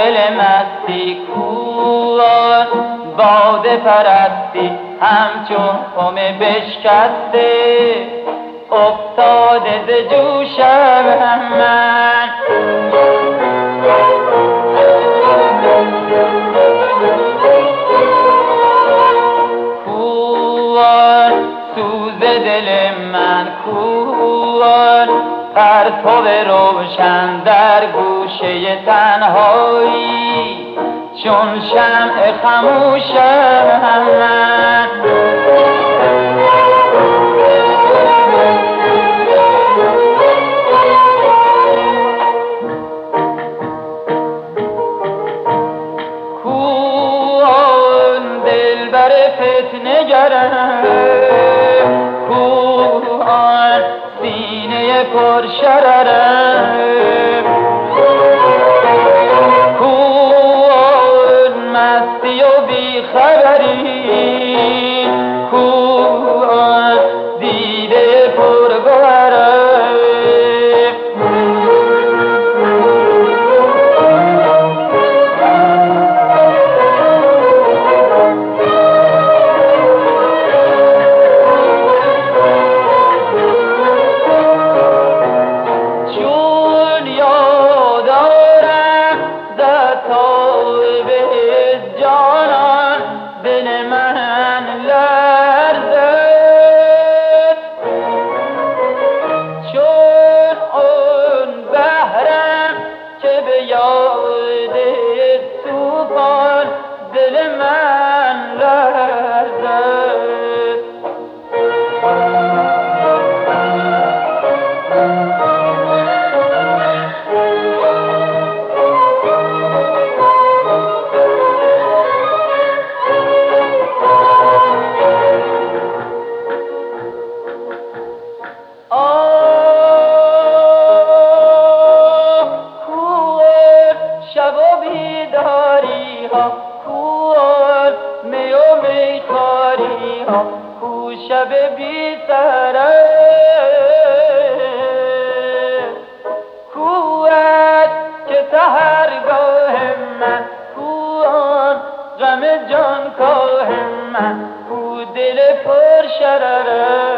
دل مستی کوان باده پرستی همچون خم بشکسته افتاده ز جوشم من. کوان سوز دل من کوان پرتو روشن در گوشه تنهایی چون شمع خموشم من. کوان دلبر فتنه گرم کوان سینه پر شررم کوان مستی و بی خبری کوان دیده پر گوهرم. شب و بیداری ها کوان می و میخواری ها کو شب بی سره کوت که سحرگاه من کوان غم جانکاه من کو دل پر شرره.